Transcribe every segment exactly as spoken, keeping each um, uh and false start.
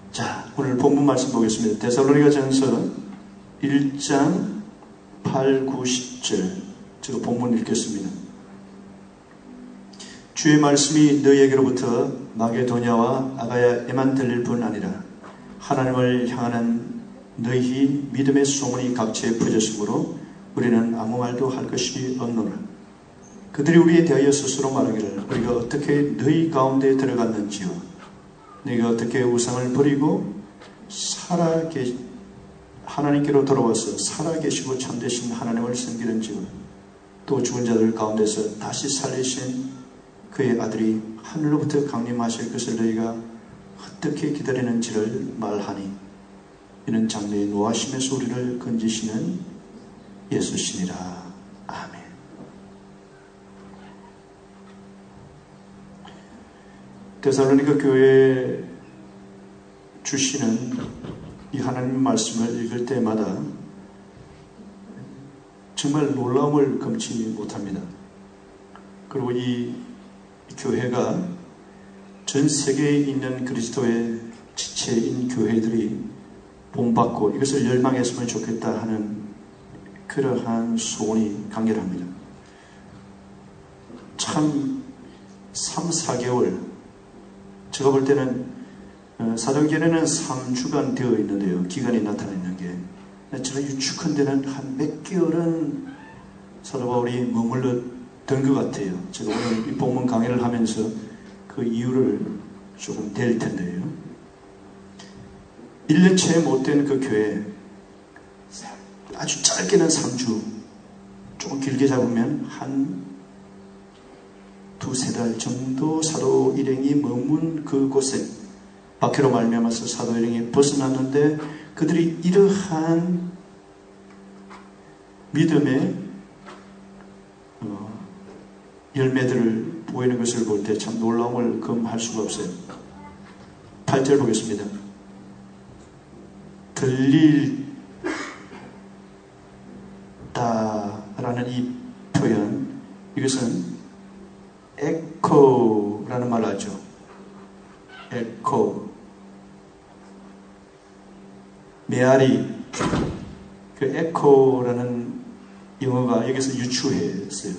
자, 오늘 본문 말씀 보겠습니다. 데살로니가전서 일 장 팔, 구, 십 절. 제가 본문 읽겠습니다. 주의 말씀이 너희에게로부터 마게도냐와 아가야에만 들릴 뿐 아니라 하나님을 향하는 너희 믿음의 소문이 각처에 퍼졌으므로 우리는 아무 말도 할 것이 없노라. 그들이 우리에 대하여 스스로 말하기를 우리가 어떻게 너희 가운데 들어갔는지요, 너희가 어떻게 우상을 버리고 살아계 하나님께로 돌아와서 살아계시고 참되신 하나님을 섬기는지요, 또 죽은 자들 가운데서 다시 살리신 그의 아들이 하늘로부터 강림하실 것을 너희가 어떻게 기다리는지를 말하니 이는 장래의 노하심에서 우리를 건지시는 예수시니라. 아멘. 데살로니가 교회에 주시는 이 하나님 말씀을 읽을 때마다 정말 놀라움을 금치 못합니다. 그리고 이 교회가 전 세계에 있는 그리스도의 지체인 교회들이 본받고 이것을 열망했으면 좋겠다 하는 그러한 소원이 강렬합니다. 참 삼, 사 개월, 제가 볼 때는 사도행전에는 삼 주간 되어 있는데요, 기간이 나타나 있는 게 제가 유축한 데는 한 몇 개월은 사도 바울이 머물렀던 것 같아요. 제가 오늘 이 본문 강의를 하면서 그 이유를 조금 댈 텐데요, 일 년 채 못된 그 교회 아주 짧게는 삼 주, 조금 길게 잡으면 한 두세 달 정도 사도 일행이 머문 그곳에 박해로 말미암아서 사도 일행이 벗어났는데, 그들이 이러한 믿음의 어, 열매들을 보이는 것을 볼 때 참 놀라움을 금할 수가 없어요. 팔 절 보겠습니다. 들릴다라는 이 표현, 이것은 에코라는 말을 하죠. 에코. 메아리. 그 에코라는 영어가 여기서 유추했어요.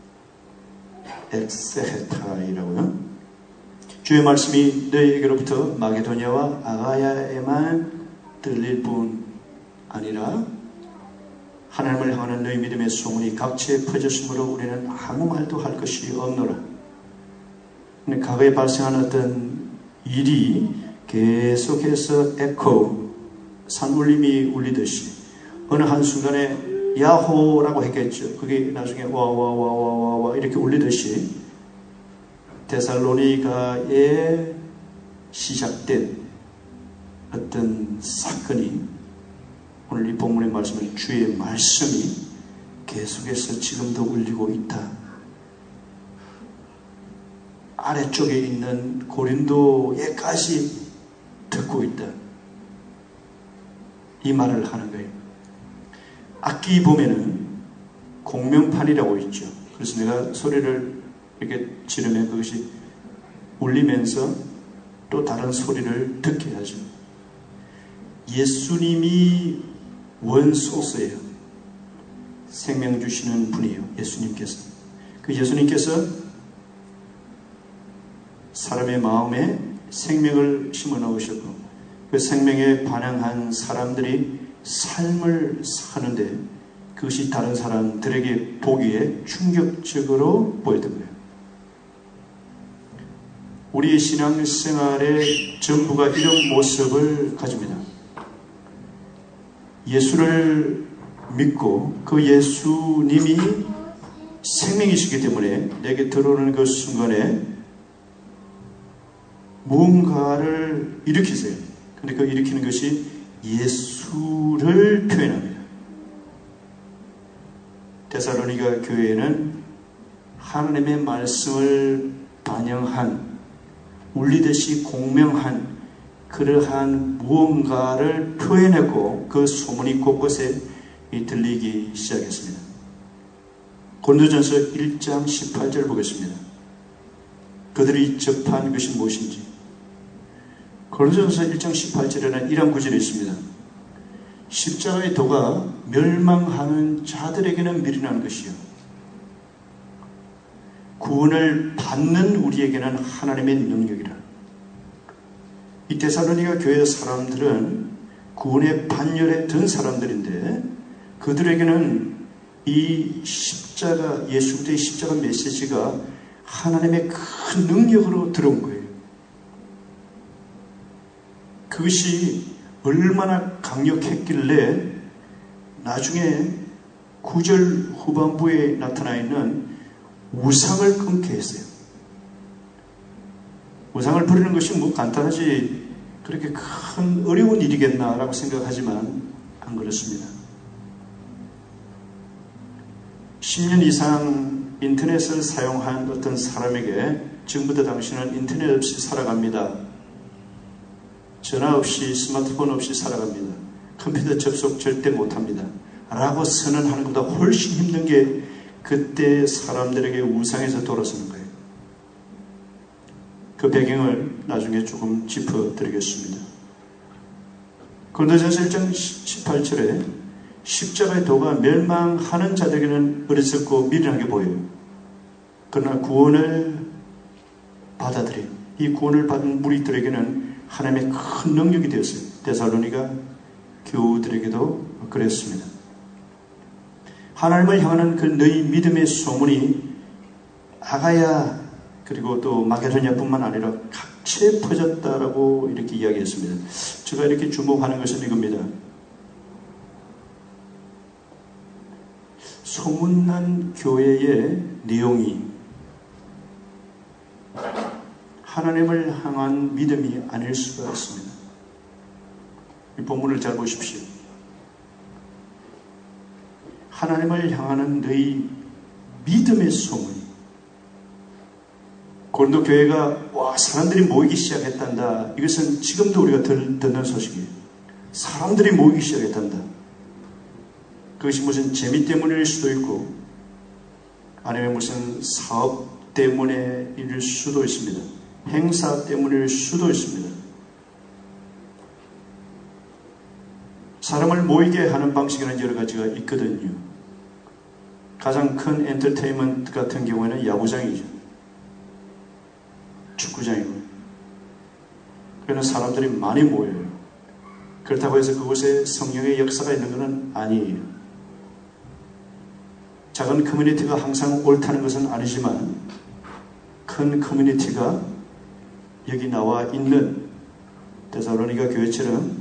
엑세헤타이라고요. 주의 말씀이 너희에게로부터 마게도냐와 아가야에만 들릴 뿐 아니라 하나님을 향하는 너희 믿음의 소문이 각처에 퍼졌으므로 우리는 아무 말도 할 것이 없노라. 과거에 발생한 어떤 일이 계속해서 에코, 산울림이 울리듯이 어느 한순간에 야호라고 했겠죠. 그게 나중에 와와와와와 이렇게 울리듯이 데살로니가에 시작된 어떤 사건이 오늘 이 본문의 말씀은 주의 말씀이 계속해서 지금도 울리고 있다. 아래쪽에 있는 고린도에까지 듣고 있다. 이 말을 하는 거예요. 악기 보면은 공명판이라고 있죠. 그래서 내가 소리를 이렇게 지르면 그것이 울리면서 또 다른 소리를 듣게 하죠. 예수님이 원소스예요. 생명 주시는 분이에요. 예수님께서. 그 예수님께서 사람의 마음에 생명을 심어 넣으셨고 그 생명에 반응한 사람들이 삶을 사는데 그것이 다른 사람들에게 보기에 충격적으로 보였던 거예요. 우리의 신앙생활의 전부가 이런 모습을 가집니다. 예수를 믿고 그 예수님이 생명이시기 때문에 내게 들어오는 그 순간에 무언가를 일으키세요. 근데 그 일으키는 것이 예수를 표현합니다. 데살로니가 교회에는 하나님의 말씀을 반영한, 울리듯이 공명한 그러한 무언가를 표현했고 그 소문이 곳곳에 들리기 시작했습니다. 고린도전서 일 장 십팔 절 보겠습니다. 그들이 접한 것이 무엇인지, 고린도전서 일 장 십팔 절에는 이런 구절이 있습니다. 십자가의 도가 멸망하는 자들에게는 미련한 것이요 구원을 받는 우리에게는 하나님의 능력이라. 이 데살로니가 교회 사람들은 구원의 반열에 든 사람들인데 그들에게는 이 십자가, 예수 그리스도의 십자가 메시지가 하나님의 큰 능력으로 들어온 거예요. 그것이 얼마나 강력했길래 나중에 구 절 후반부에 나타나 있는 우상을 끊게 했어요. 우상을 버리는 것이 뭐 간단하지 그렇게 큰 어려운 일이겠나라고 생각하지만 안 그렇습니다. 십 년 이상 인터넷을 사용한 어떤 사람에게 지금부터 당신은 인터넷 없이 살아갑니다. 전화 없이 스마트폰 없이 살아갑니다. 컴퓨터 접속 절대 못합니다. 라고 선언하는 것보다 훨씬 힘든 게 그때 사람들에게 우상에서 돌아서는 거예요. 그 배경을 나중에 조금 짚어드리겠습니다. 고린도전서 일 장 십팔 절에 십자가의 도가 멸망하는 자들에게는 어리석고 미련하게 보여요. 그러나 구원을 받아들인 이 구원을 받은 무리들에게는 하나님의 큰 능력이 되었어요. 데살로니가 교우들에게도 그랬습니다. 하나님을 향하는 그 너희 믿음의 소문이 아가야 그리고 또 마게도냐뿐만 아니라 각처에 퍼졌다라고 이렇게 이야기했습니다. 제가 이렇게 주목하는 것은 이겁니다. 소문난 교회의 내용이 하나님을 향한 믿음이 아닐 수가 있습니다. 이 본문을 잘 보십시오. 하나님을 향하는 너희 믿음의 소문이 고린도 교회가 와 사람들이 모이기 시작했단다. 이것은 지금도 우리가 들, 듣는 소식이에요. 사람들이 모이기 시작했단다. 그것이 무슨 재미 때문일 수도 있고 아니면 무슨 사업 때문에일 수도 있습니다. 행사 때문일 수도 있습니다. 사람을 모이게 하는 방식에는 여러 가지가 있거든요. 가장 큰 엔터테인먼트 같은 경우에는 야구장이죠. 축구장이고. 그러나 사람들이 많이 모여요. 그렇다고 해서 그곳에 성령의 역사가 있는 것은 아니에요. 작은 커뮤니티가 항상 옳다는 것은 아니지만 큰 커뮤니티가 여기 나와 있는 데살로니가 교회처럼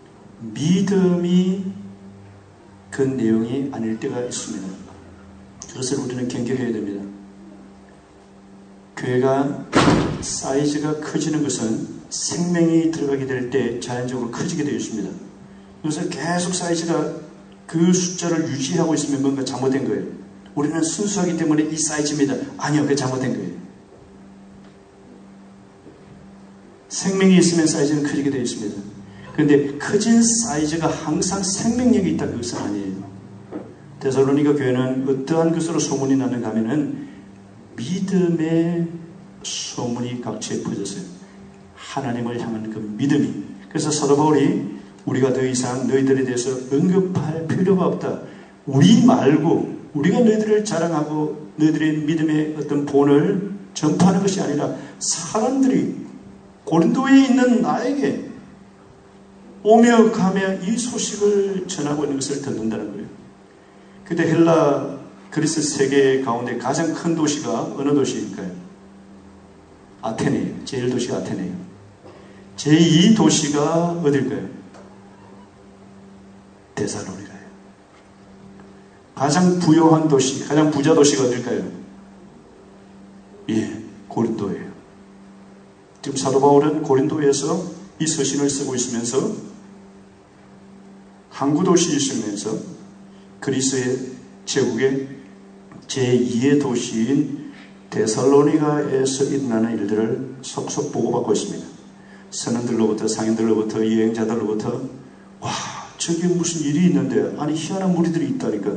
믿음이 그 내용이 아닐 때가 있습니다. 그것을 우리는 경계해야 됩니다. 교회가 사이즈가 커지는 것은 생명이 들어가게 될 때 자연적으로 커지게 되어 있습니다. 그래서 계속 사이즈가 그 숫자를 유지하고 있으면 뭔가 잘못된 거예요. 우리는 순수하기 때문에 이 사이즈입니다. 아니요, 그게 잘못된 거예요. 생명이 있으면 사이즈는 커지게 되어 있습니다. 그런데 커진 사이즈가 항상 생명력이 있다 그것은 아니에요. 데살로니가 교회는 어떠한 것으로 소문이 나는가 하면은 믿음의 소문이 각처에 퍼졌어요. 하나님을 향한 그 믿음이. 그래서 사도 바울이 우리가 더 이상 너희들에 대해서 언급할 필요가 없다. 우리 말고 우리가 너희들을 자랑하고 너희들의 믿음의 어떤 본을 전파하는 것이 아니라 사람들이 고린도에 있는 나에게 오며 가며 이 소식을 전하고 있는 것을 듣는다는 거예요. 그때 헬라 그리스 세계 가운데 가장 큰 도시가 어느 도시일까요? 아테네예요. 제일 도시가 아테네예요. 제이 도시가 어딜까요? 데살로니가예요. 가장 부유한 도시, 가장 부자 도시가 어딜까요? 예, 고린도예요. 지금 사도 바울은 고린도에서 이 서신을 쓰고 있으면서 항구 도시이시면서 그리스의 제국의 제이의 도시인 데살로니가에서 일어나는 일들을 속속 보고받고 있습니다. 선원들로부터 상인들로부터 여행자들로부터 와 저기 무슨 일이 있는데 아니 희한한 무리들이 있다니까.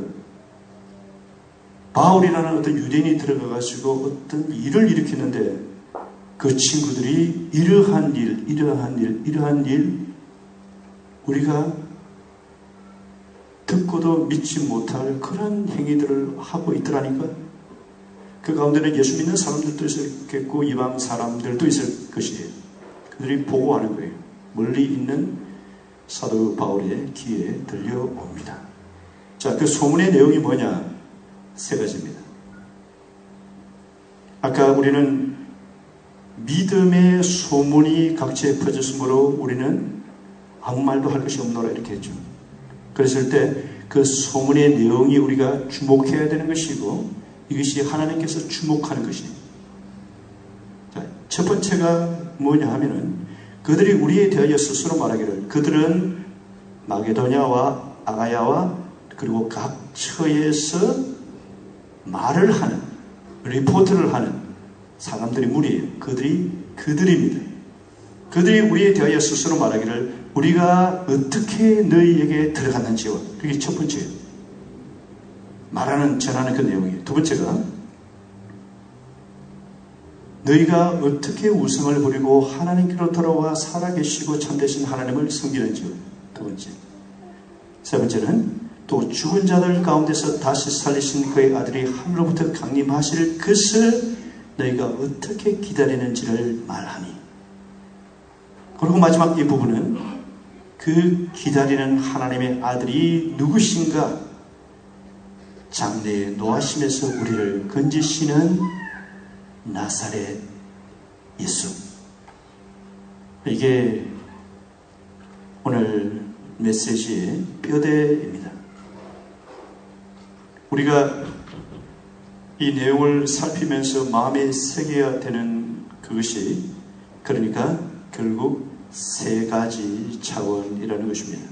바울이라는 어떤 유대인이 들어가가지고 어떤 일을 일으키는데 그 친구들이 이러한 일, 이러한 일, 이러한 일 우리가 듣고도 믿지 못할 그런 행위들을 하고 있더라니까. 그 가운데는 예수 믿는 사람들도 있었겠고 이방 사람들도 있을 것이에요. 그들이 보고하는 거예요. 멀리 있는 사도 바울의 귀에 들려옵니다. 자, 그 소문의 내용이 뭐냐? 세 가지입니다. 아까 우리는 믿음의 소문이 각지에 퍼졌으므로 우리는 아무 말도 할 것이 없노라 이렇게 했죠. 그랬을 때 그 소문의 내용이 우리가 주목해야 되는 것이고 이것이 하나님께서 주목하는 것입니다. 자, 첫 번째가 뭐냐 하면은 그들이 우리에 대하여 스스로 말하기를 그들은 마게도냐와 아가야와 그리고 각 처에서 말을 하는 리포트를 하는 사람들이 무리예요. 그들이 그들입니다. 그들이 우리에 대하여 스스로 말하기를 우리가 어떻게 너희에게 들어갔는지와 그게 첫 번째예요. 말하는 전하는 그 내용이에요. 두 번째가 너희가 어떻게 우상을 부리고 하나님께로 돌아와 살아계시고 참되신 하나님을 섬기는지요. 두 번째. 세 번째는 또 죽은 자들 가운데서 다시 살리신 그의 아들이 하늘로부터 강림하실 것을 너희가 어떻게 기다리는지를 말하니. 그리고 마지막 이 부분은 그 기다리는 하나님의 아들이 누구신가? 장래에 노하심에서 우리를 건지시는 나사렛 예수. 이게 오늘 메시지의 뼈대입니다. 우리가 이 내용을 살피면서 마음에 새겨야 되는 그것이 그러니까 결국 세 가지 차원이라는 것입니다.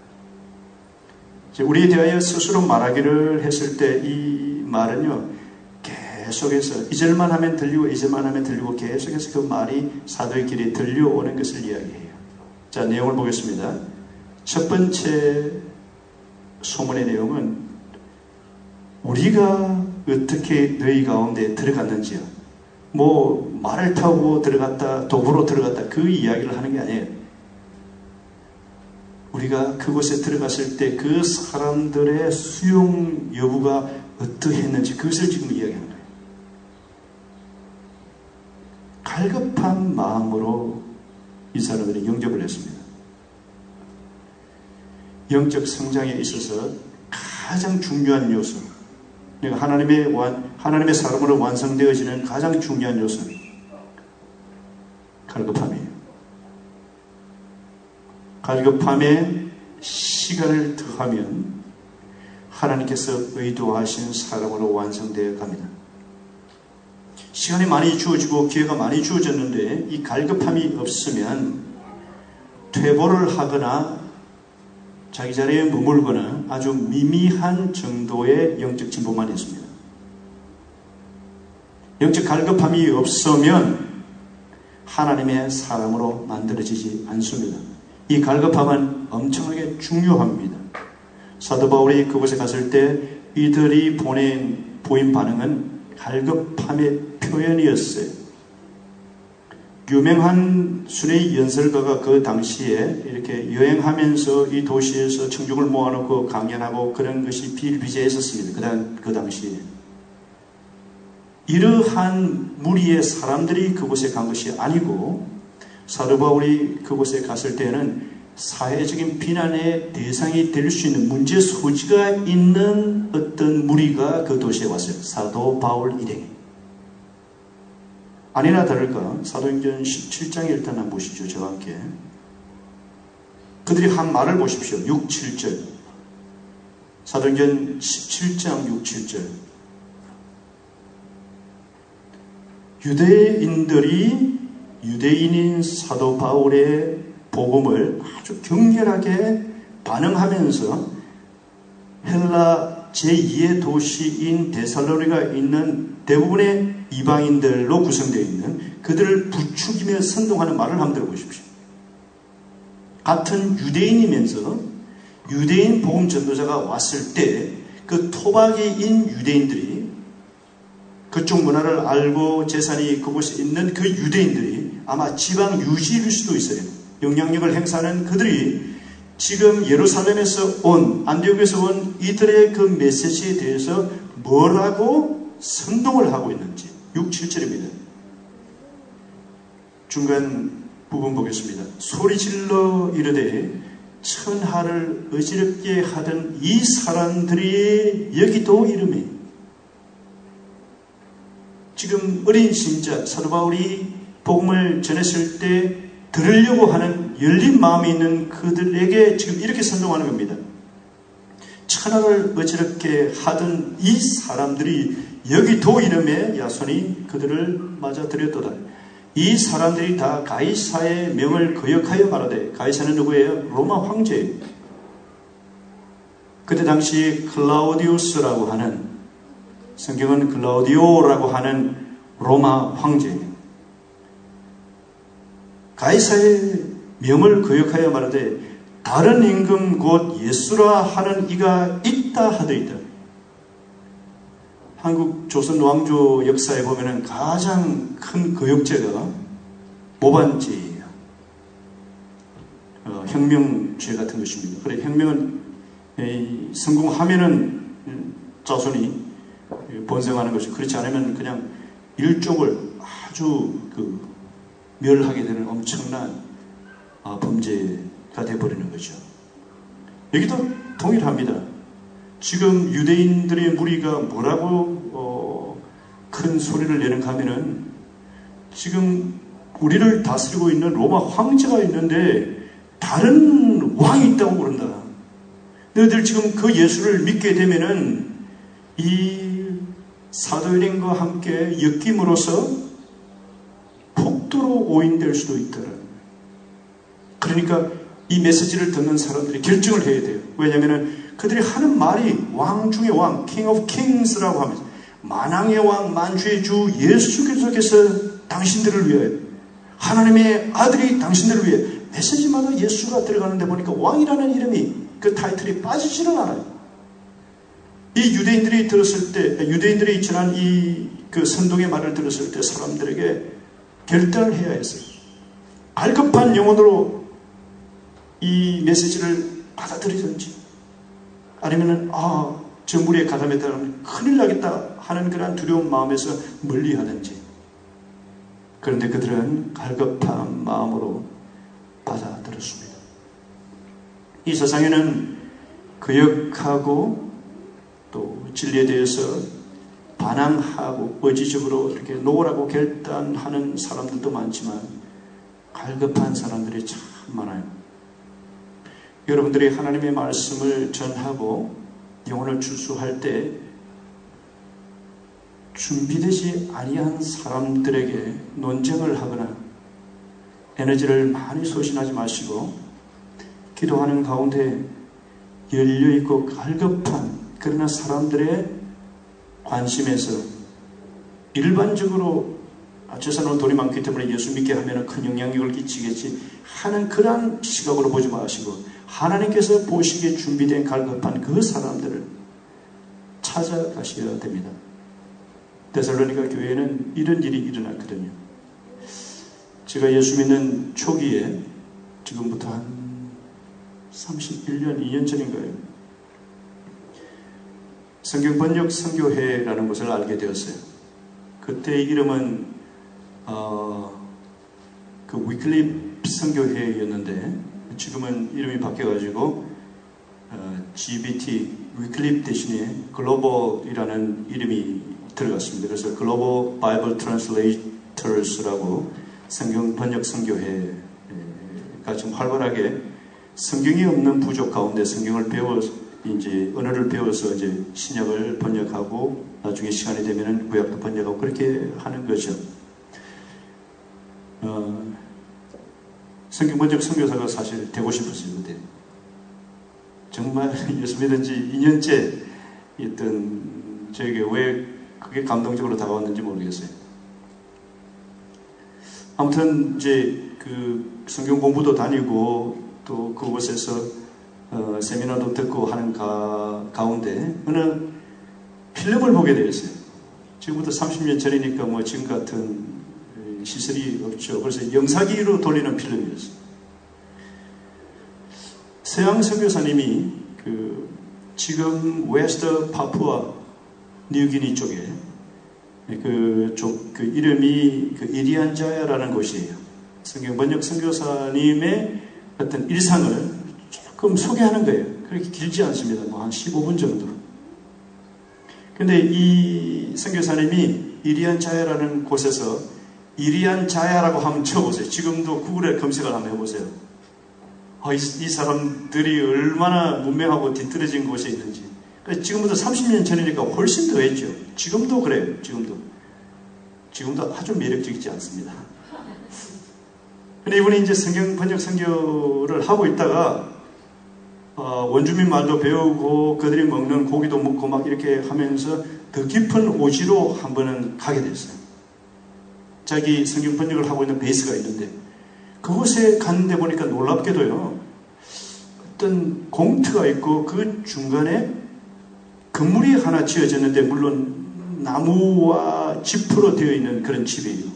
우리에 대하여 스스로 말하기를 했을 때 이 말은요 계속해서 이 절만 하면 들리고 이 절만 하면 들리고 계속해서 그 말이 사도의 길에 들려오는 것을 이야기해요. 자, 내용을 보겠습니다. 첫 번째 소문의 내용은 우리가 어떻게 너희 가운데 들어갔는지요. 뭐 말을 타고 들어갔다 도보로 들어갔다 그 이야기를 하는 게 아니에요. 우리가 그곳에 들어갔을 때 그 사람들의 수용 여부가 어떠했는지 그것을 지금 이야기하는 거예요. 갈급한 마음으로 이 사람들이 영접을 했습니다. 영적 성장에 있어서 가장 중요한 요소, 그러니까 하나님의, 완, 하나님의 사람으로 완성되어지는 가장 중요한 요소는 갈급함이에요. 갈급함에 시간을 더하면 하나님께서 의도하신 사람으로 완성되어 갑니다. 시간이 많이 주어지고 기회가 많이 주어졌는데 이 갈급함이 없으면 퇴보를 하거나 자기 자리에 머물거나 아주 미미한 정도의 영적 진보만 있습니다. 영적 갈급함이 없으면 하나님의 사람으로 만들어지지 않습니다. 이 갈급함은 엄청나게 중요합니다. 사도 바울이 그곳에 갔을 때 이들이 보낸, 보인 반응은 갈급함의 표현이었어요. 유명한 순회 연설가가 그 당시에 이렇게 여행하면서 이 도시에서 청중을 모아놓고 강연하고 그런 것이 비일비재했었습니다. 그, 당, 그 당시에. 이러한 무리의 사람들이 그곳에 간 것이 아니고 사도 바울이 그곳에 갔을 때는 사회적인 비난의 대상이 될 수 있는 문제 소지가 있는 어떤 무리가 그 도시에 왔어요. 사도 바울 일행. 아니나 다를까 사도행전 십칠 장에 일단 한번 보시죠. 저와 함께. 그들이 한 말을 보십시오. 육, 칠 절. 사도행전 십칠 장 육, 칠 절. 유대인들이 유대인인 사도 바울의 복음을 아주 격렬하게 반응하면서 헬라 제이의 도시인 데살로니가 있는 대부분의 이방인들로 구성되어 있는 그들을 부추기며 선동하는 말을 한번 들어보십시오. 같은 유대인이면서 유대인 복음 전도자가 왔을 때 그 토박이인 유대인들이 그쪽 문화를 알고 재산이 그곳에 있는 그 유대인들이 아마 지방 유지일 수도 있어요. 영향력을 행사하는 그들이 지금 예루살렘에서 온, 안디옥에서 온 이들의 그 메시지에 대해서 뭐라고 선동을 하고 있는지. 육, 칠 절입니다. 중간 부분 보겠습니다. 소리질러 이르되 천하를 어지럽게 하던 이 사람들이 여기도 이름에, 지금 어린 신자 사도 바울이 복음을 전했을 때 들으려고 하는 열린 마음이 있는 그들에게 지금 이렇게 선동하는 겁니다. 천하를 어지럽게 하던 이 사람들이 여기도 이름에 야손이 그들을 맞아들였도다. 이 사람들이 다 가이사의 명을 거역하여 말하되, 가이사는 누구예요? 로마 황제예요. 그때 당시 클라우디우스라고 하는, 성경은 클라우디오라고 하는 로마 황제예요. 가이사의 명을 거역하여 말하되 다른 임금 곧 예수라 하는 이가 있다 하더이다. 한국 조선 왕조 역사에 보면은 가장 큰 거역죄가 모반죄예요. 어, 혁명죄 같은 것입니다. 그래, 혁명은 에이, 성공하면은 자손이 번성하는 것이, 그렇지 않으면 그냥 일족을 아주 그 멸하게 되는 엄청난 아, 범죄가 되어버리는 거죠. 여기도 동일합니다. 지금 유대인들의 무리가 뭐라고 어, 큰 소리를 내는가 하면은, 지금 우리를 다스리고 있는 로마 황제가 있는데 다른 왕이 있다고 그런다. 너희들 지금 그 예수를 믿게 되면은 이 사도일행과 함께 엮임으로써 폭도로 오인될 수도 있더라. 그러니까 이 메시지를 듣는 사람들이 결정을 해야 돼요. 왜냐하면 그들이 하는 말이 왕 중의 왕, King of Kings라고 하면서 만왕의 왕, 만주의 주 예수 그리스도께서 당신들을 위하여, 하나님의 아들이 당신들을 위해, 메시지마다 예수가 들어가는데 보니까 왕이라는 이름이, 그 타이틀이 빠지지는 않아요. 이 유대인들이 들었을 때, 유대인들이 지난 이 그 선동의 말을 들었을 때 사람들에게 결단을 해야 했어요. 갈급한 영혼으로 이 메시지를 받아들이든지, 아니면은 아, 저 무리에 가담했다면 큰일 나겠다 하는 그런 두려운 마음에서 멀리하든지. 그런데 그들은 갈급한 마음으로 받아들였습니다. 이 세상에는 거역하고 또 진리에 대해서 반항하고 의지적으로 이렇게 놓으라고 결단하는 사람들도 많지만 갈급한 사람들이 참 많아요. 여러분들이 하나님의 말씀을 전하고 영혼을 출수할 때 준비되지 아니한 사람들에게 논쟁을 하거나 에너지를 많이 소진하지 마시고, 기도하는 가운데 열려있고 갈급한 그러나 사람들의 관심에서 일반적으로 아, 저 사람은 돈이 많기 때문에 예수 믿게 하면 큰 영향력을 끼치겠지 하는 그런 시각으로 보지 마시고, 하나님께서 보시기에 준비된 갈급한 그 사람들을 찾아가셔야 됩니다. 데살로니가 교회에는 이런 일이 일어났거든요. 제가 예수 믿는 초기에, 지금부터 한 삼십일 년, 이 년 전인가요? 성경번역 선교회라는 것을 알게 되었어요. 그때 이름은 어, 그 위클립 선교회였는데 지금은 이름이 바뀌어가지고 어, 지비티 위클립 대신에 글로벌이라는 이름이 들어갔습니다. 그래서 글로벌 바이블 트랜슬레이터스라고 성경 번역 선교회가 좀 활발하게 성경이 없는 부족 가운데 성경을 배워 이제 언어를 배워서 이제 신약을 번역하고 나중에 시간이 되면은 구약도 번역하고 그렇게 하는 거죠. 어, 성경 번역 선교사가 사실 되고 싶었어요. 그때 정말 예수 믿은 지 이 년째 있던 저에게 왜 그게 감동적으로 다가왔는지 모르겠어요. 아무튼 이제 그 성경 공부도 다니고 또 그곳에서 어, 세미나도 듣고 하는 가, 가운데 어느 필름을 보게 되었어요. 지금부터 삼십 년 전이니까 뭐 지금 같은 시설이 없죠. 그래서 영사기로 돌리는 필름이었어요. 서양 선교사님이 그 지금 웨스트 파푸아 뉴기니 쪽에 그쪽 그 이름이 그 이리안자야라는 곳이에요. 성경 번역 선교사님의 어떤 일상을 조금 소개하는 거예요. 그렇게 길지 않습니다. 뭐 한 십오 분 정도. 근데 이 선교사님이 이리안자야라는 곳에서 이리안자야라고 한번 쳐보세요. 지금도 구글에 검색을 한번 해보세요. 아, 이, 이 사람들이 얼마나 문명하고 뒤떨어진 곳에 있는지. 지금부터 삼십 년 전이니까 훨씬 더 했죠. 지금도 그래요. 지금도. 지금도 아주 매력적이지 않습니다. 근데 이분이 이제 성경 번역 선교를 하고 있다가 어, 원주민 말도 배우고 그들이 먹는 고기도 먹고 막 이렇게 하면서 더 깊은 오지로 한 번은 가게 됐어요. 자기 성경 번역을 하고 있는 베이스가 있는데 그곳에 갔는데 보니까 놀랍게도요. 어떤 공터가 있고 그 중간에 건물이 하나 지어졌는데 물론 나무와 짚으로 되어 있는 그런 집이에요.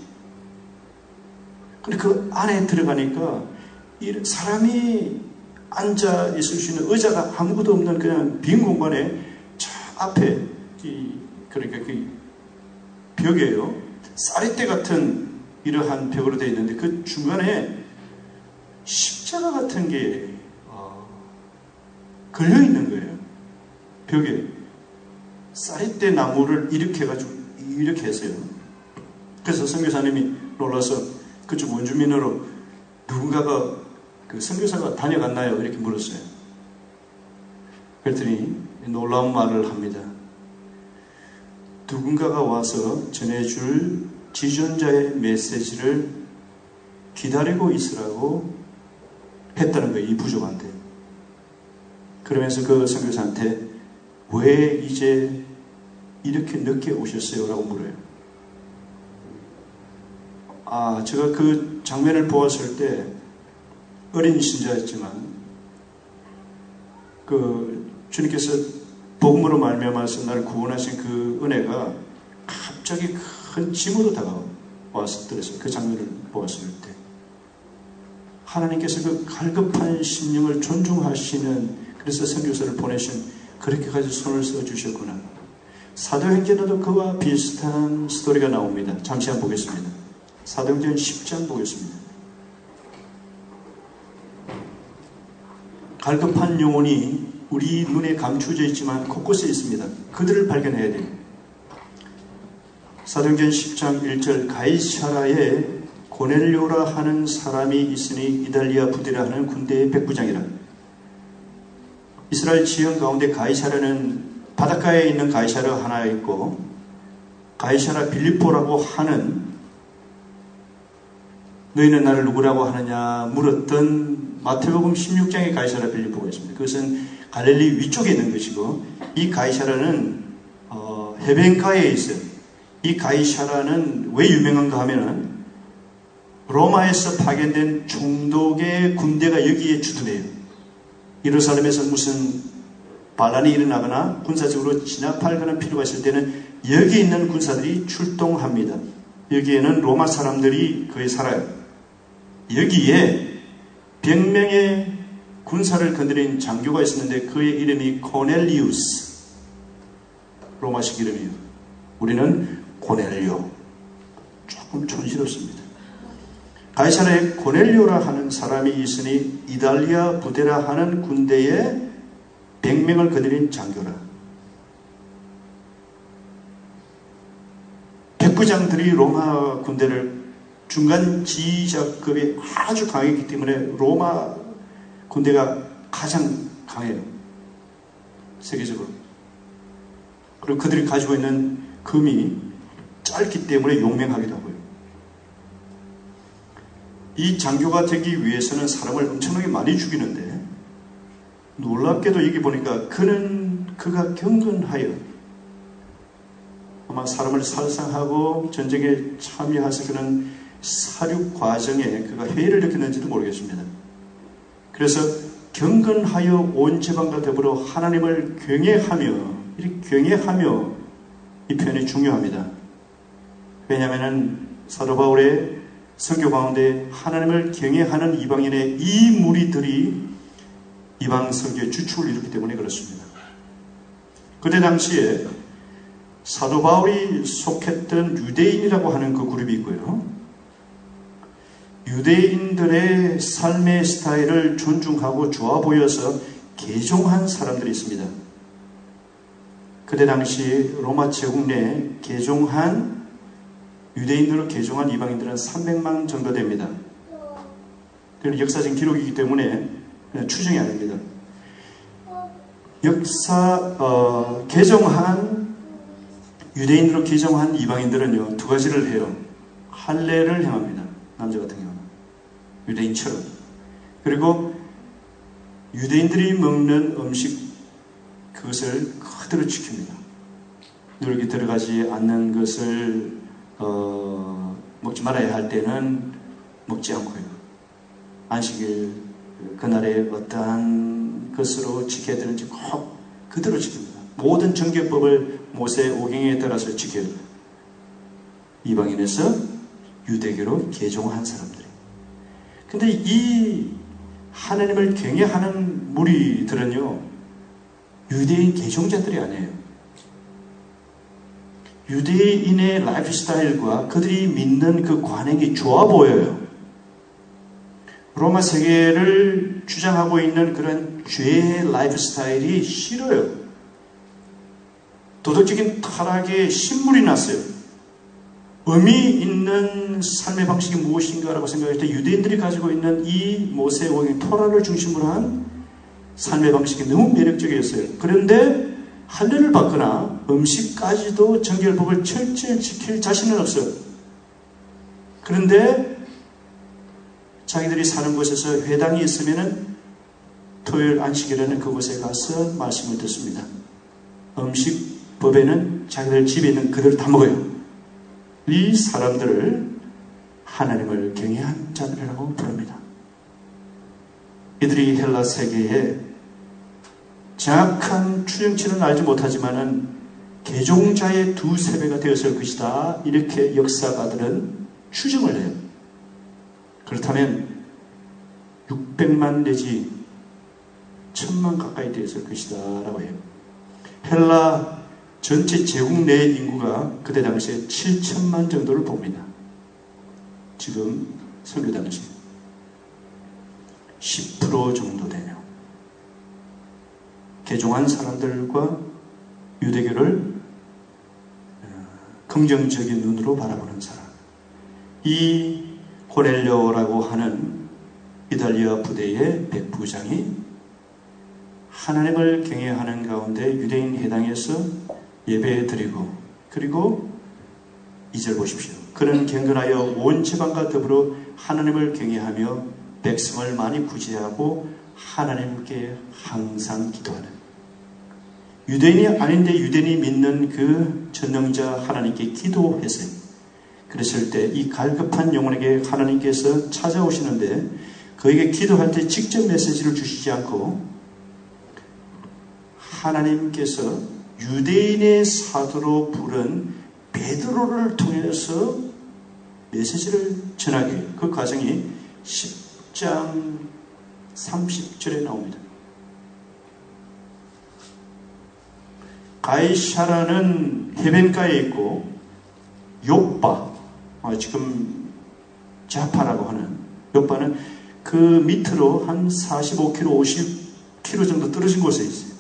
근데 그 안에 들어가니까 사람이 앉아 있을 수 있는 의자가 아무것도 없는 그냥 빈 공간에 저 앞에 이 그러니까 그 벽이에요. 쌀이대 같은 이러한 벽으로 되어 있는데 그 중간에 십자가 같은 게 어, 걸려 있는 거예요. 벽에 쌀이대 나무를 이렇게 해가지고 이렇게 했어요. 그래서 선교사님이 놀라서 그쪽 원주민으로 누군가가 그 선교사가 다녀갔나요? 이렇게 물었어요. 그랬더니 놀라운 말을 합니다. 누군가가 와서 전해줄 지존자의 메시지를 기다리고 있으라고 했다는 거예요. 이 부족한테. 그러면서 그 선교사한테 왜 이제 이렇게 늦게 오셨어요? 라고 물어요. 아, 제가 그 장면을 보았을 때 어린 신자였지만 그 주님께서 복음으로 말미암아서 나를 구원하신 그 은혜가 갑자기 큰 짐으로 다가왔었더랬어요. 그 장면을 보았을 때 하나님께서 그 갈급한 심령을 존중하시는 그래서 선교사를 보내신 그렇게까지 손을 써주셨구나. 사도행전에도 그와 비슷한 스토리가 나옵니다. 잠시 한번 보겠습니다. 사도행전 십 장 보겠습니다. 갈급한 영혼이 우리 눈에 감추어져 있지만 곳곳에 있습니다. 그들을 발견해야 돼요. 사도행전 십 장 일 절 가이사라에 고넬료라 하는 사람이 있으니 이달리아 부대라 하는 군대의 백부장이라. 이스라엘 지형 가운데 가이사라는 바닷가에 있는 가이사라 하나 있고 가이사라 빌립보라고 하는 너희는 나를 누구라고 하느냐 물었던 마태복음 십육 장의 가이사라 빌립보가 있습니다. 그것은 갈릴리 위쪽에 있는 것이고 이 가이사라는 어, 해변가에 있어요. 이 가이사라는 왜 유명한가 하면은 로마에서 파견된 총독의 군대가 여기에 주둔해요. 예루살렘에서 무슨 반란이 일어나거나 군사적으로 진압할 필요가 있을 때는 여기 있는 군사들이 출동합니다. 여기에는 로마 사람들이 거의 살아요. 여기에 백 명의 군사를 건드린 장교가 있었는데 그의 이름이 코넬리우스. 로마식 이름이에요. 우리는 고넬료. 조금 촌스럽습니다. 가이사라에 고넬료라 하는 사람이 있으니 이달리아 부대라 하는 군대에 백 명을 거느린 장교라. 백부장들이 로마 군대를 중간 지휘자급이 아주 강했기 때문에 로마 군대가 가장 강해요. 세계적으로. 그리고 그들이 가지고 있는 금이 짧기 때문에 용맹하기도 하고요. 이 장교가 되기 위해서는 사람을 엄청나게 많이 죽이는데 놀랍게도 여기 보니까 그는 그가 경건하여 아마 사람을 살상하고 전쟁에 참여해서 그런 사륙 과정에 그가 회의를 느꼈는지도 모르겠습니다. 그래서 경건하여 온 제방과 더불어 하나님을 경외하며 이렇게 경외하며 이 표현이 중요합니다. 왜냐하면 사도 바울의 선교 가운데 하나님을 경외하는 이방인의 이 무리들이 이방 선교의 주축을 이루기 때문에 그렇습니다. 그때 당시에 사도 바울이 속했던 유대인이라고 하는 그 그룹이 있고요. 유대인들의 삶의 스타일을 존중하고 좋아 보여서 개종한 사람들이 있습니다. 그때 당시 로마 제국 내에 개종한 유대인으로 개종한 이방인들은 삼백만 정도 됩니다. 그건 역사적인 기록이기 때문에 추정이 아닙니다. 역사 어, 개종한 유대인으로 개종한 이방인들은요 두 가지를 해요. 할례를 행합니다. 남자 같은 경우 유대인처럼. 그리고 유대인들이 먹는 음식 그것을 그대로 지킵니다. 누룩이 들어가지 않는 것을 어, 먹지 말아야 할 때는 먹지 않고요. 안식일 그날에 어떠한 것으로 지켜야 되는지 꼭 그대로 지킵니다. 모든 정죄법을 모세 오경에 따라서 지켜요. 이방인에서 유대교로 개종한 사람들이. 근데 이 하나님을 경외하는 무리들은요 유대인 개종자들이 아니에요. 유대인의 라이프 스타일과 그들이 믿는 그 관행이 좋아 보여요. 로마 세계를 주장하고 있는 그런 죄의 라이프 스타일이 싫어요. 도덕적인 타락에 신물이 났어요. 의미 있는 삶의 방식이 무엇인가라고 생각할 때 유대인들이 가지고 있는 이 모세오경 토라를 중심으로 한 삶의 방식이 너무 매력적이었어요. 그런데 할례를 받거나 음식까지도 정결법을 철저히 지킬 자신은 없어요. 그런데 자기들이 사는 곳에서 회당이 있으면 토요일 안식일에는 그곳에 가서 말씀을 듣습니다. 음식법에는 자기들 집에 있는 그대로 다 먹어요. 이 사람들을 하나님을 경외한 자들이라고 부릅니다. 이들이 헬라 세계에 정확한 추정치는 알지 못하지만은 개종자의 두세 배가 되었을 것이다. 이렇게 역사가들은 추정을 해요. 그렇다면 육백만 내지 천만 가까이 되었을 것이다 라고 해요. 헬라 전체 제국 내 인구가 그때 당시에 칠천만 정도를 봅니다. 지금 선교 당시 십 퍼센트 정도 되네요. 개종한 사람들과 유대교를 긍정적인 눈으로 바라보는 사람. 이 고넬료라고 하는 이탈리아 부대의 백부장이 하나님을 경외하는 가운데 유대인 회당에서 예배 드리고, 그리고 이 절 보십시오. 그는 경건하여 온 지방과 더불어 하나님을 경외하며 백성을 많이 구제하고 하나님께 항상 기도하는, 유대인이 아닌데 유대인이 믿는 그 전능자 하나님께 기도했어요. 그랬을 때 이 갈급한 영혼에게 하나님께서 찾아오시는데 그에게 기도할 때 직접 메시지를 주시지 않고 하나님께서 유대인의 사도로 부른 베드로를 통해서 메시지를 전하게 해요. 그 과정이 십 장 삼십 절에 나옵니다. 가이사라는 해변가에 있고 요빠, 어, 지금 자파라고 하는 요빠는 그 밑으로 한 사십오 킬로미터, 오십 킬로미터 정도 떨어진 곳에 있어요.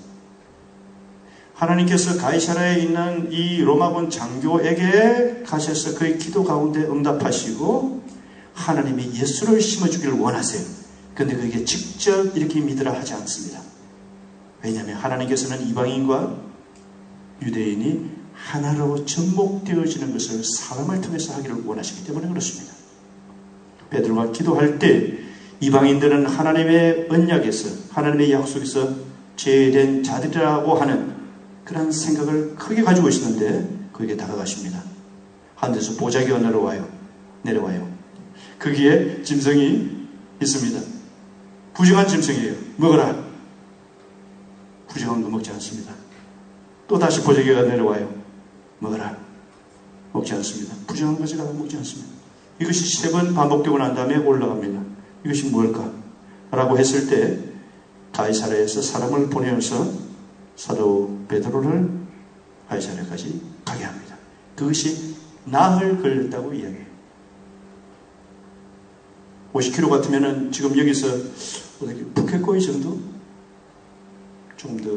하나님께서 가이사라에 있는 이 로마군 장교에게 가셔서 그의 기도 가운데 응답하시고 하나님이 예수를 심어주기를 원하세요. 그런데 그에게 직접 이렇게 믿으라 하지 않습니다. 왜냐하면 하나님께서는 이방인과 유대인이 하나로 접목되어지는 것을 사람을 통해서 하기를 원하시기 때문에 그렇습니다. 베드로가 기도할 때 이방인들은 하나님의 언약에서, 하나님의 약속에서 제된 자들이라고 하는 그런 생각을 크게 가지고 있었는데 그에게 다가가십니다. 하늘에서 보자기가 내려와요. 내려와요. 거기에 짐승이 있습니다. 부정한 짐승이에요. 먹어라. 부정한 거 먹지 않습니다. 또 다시 보자기가 내려와요. 먹어라. 먹지 않습니다. 부정한 것을 갖다 먹지 않습니다. 이것이 세 번 반복되고 난 다음에 올라갑니다. 이것이 뭘까? 라고 했을 때 가이사랴에서 사람을 보내어서 사도 베드로를 가이사랴까지 가게 합니다. 그것이 나흘 걸렸다고 이야기해요. 오십 킬로미터 같으면은 지금 여기서 북해코이 정도? 좀 더